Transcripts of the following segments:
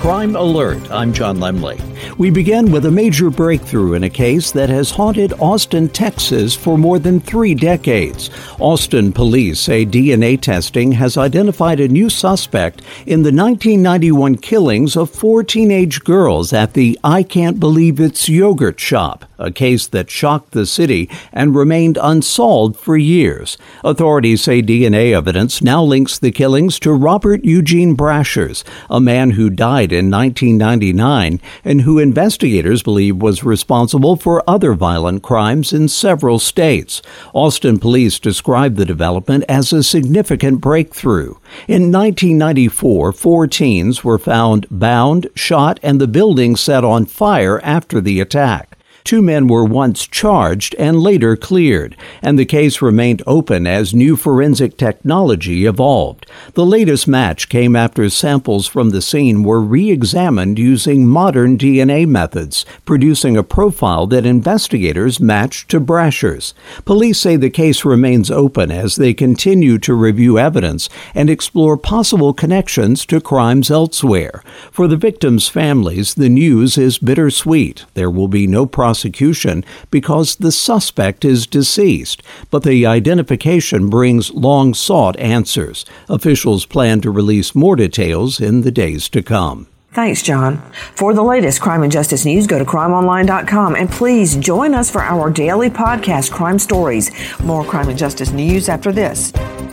Crime Alert. I'm John Lemley. We begin with a major breakthrough in a case that has haunted Austin, Texas for more than 3 decades. Austin police say DNA testing has identified a new suspect in the 1991 killings of 4 teenage girls at the I Can't Believe It's yogurt shop, a case that shocked the city and remained unsolved for years. Authorities say DNA evidence now links the killings to Robert Eugene Brashers, a man who died in 1999 and who investigators believe was responsible for other violent crimes in several states. Austin police described the development as a significant breakthrough. In 1994, 4 teens were found bound, shot, and the building set on fire after the attack. 2 men were once charged and later cleared, and the case remained open as new forensic technology evolved. The latest match came after samples from the scene were re-examined using modern DNA methods, producing a profile that investigators matched to Brasher's. Police say the case remains open as they continue to review evidence and explore possible connections to crimes elsewhere. For the victims' families, the news is bittersweet. There will be no prosecution because the suspect is deceased, but the identification brings long-sought answers. Officials plan to release more details in the days to come. Thanks, John. For the latest crime and justice news, go to crimeonline.com and please join us for our daily podcast, Crime Stories. More crime and justice news after this.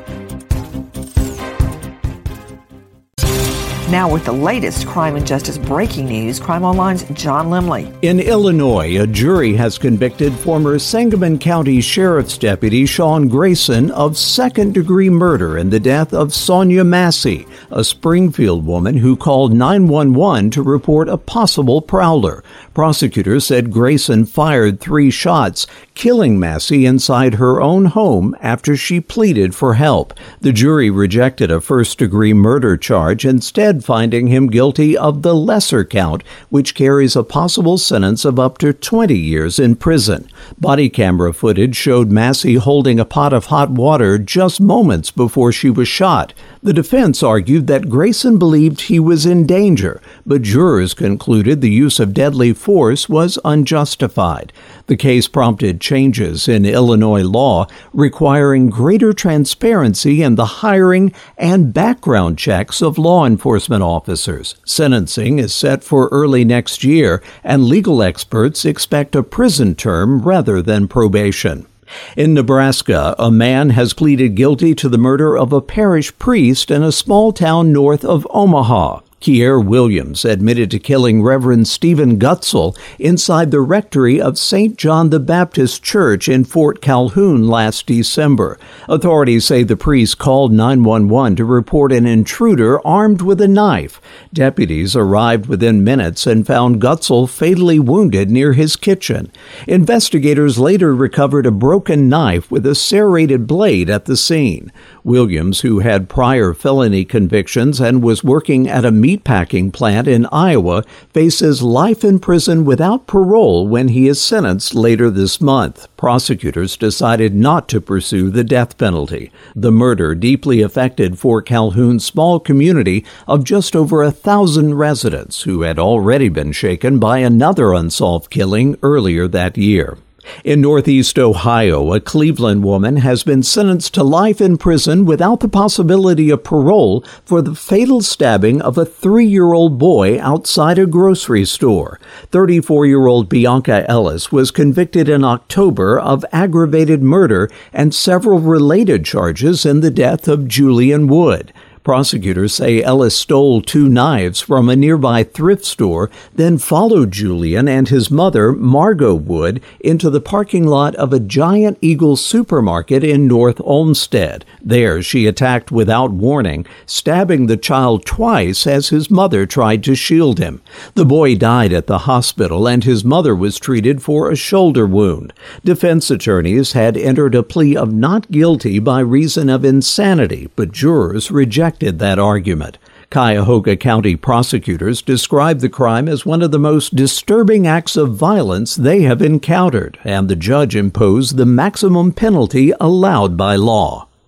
Now with the latest crime and justice breaking news, Crime Online's John Lemley. In Illinois, a jury has convicted former Sangamon County Sheriff's Deputy Sean Grayson of second-degree murder in the death of Sonia Massey, a Springfield woman who called 911 to report a possible prowler. Prosecutors said Grayson fired 3 shots, killing Massey inside her own home after she pleaded for help. The jury rejected a first-degree murder charge, instead finding him guilty of the lesser count, which carries a possible sentence of up to 20 years in prison. Body camera footage showed Massey holding a pot of hot water just moments before she was shot. The defense argued that Grayson believed he was in danger, but jurors concluded the use of deadly force was unjustified. The case prompted changes in Illinois law, requiring greater transparency in the hiring and background checks of law enforcement officers. Sentencing is set for early next year, and legal experts expect a prison term rather than probation. In Nebraska, a man has pleaded guilty to the murder of a parish priest in a small town north of Omaha. Kier Williams admitted to killing Reverend Stephen Gutzel inside the rectory of St. John the Baptist Church in Fort Calhoun last December. Authorities say the priest called 911 to report an intruder armed with a knife. Deputies arrived within minutes and found Gutzel fatally wounded near his kitchen. Investigators later recovered a broken knife with a serrated blade at the scene. Williams, who had prior felony convictions and was working at a meatpacking plant in Iowa, faces life in prison without parole when he is sentenced later this month. Prosecutors decided not to pursue the death penalty. The murder deeply affected Fort Calhoun's small community of just over 1,000 residents who had already been shaken by another unsolved killing earlier that year. In Northeast Ohio, a Cleveland woman has been sentenced to life in prison without the possibility of parole for the fatal stabbing of a 3-year-old boy outside a grocery store. 34-year-old Bianca Ellis was convicted in October of aggravated murder and several related charges in the death of Julian Wood. Prosecutors say Ellis stole 2 knives from a nearby thrift store, then followed Julian and his mother, Margot Wood, into the parking lot of a Giant Eagle supermarket in North Olmsted. There, she attacked without warning, stabbing the child twice as his mother tried to shield him. The boy died at the hospital, and his mother was treated for a shoulder wound. Defense attorneys had entered a plea of not guilty by reason of insanity, but jurors rejected that argument. Cuyahoga County prosecutors described the crime as one of the most disturbing acts of violence they have encountered, and the judge imposed the maximum penalty allowed by law.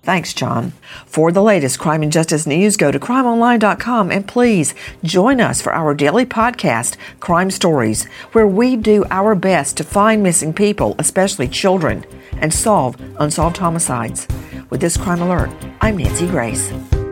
Thanks, John. For the latest crime and justice news, go to crimeonline.com and please join us for our daily podcast, Crime Stories, where we do our best to find missing people, especially children, and solve unsolved homicides. With this crime alert, I'm Nancy Grace.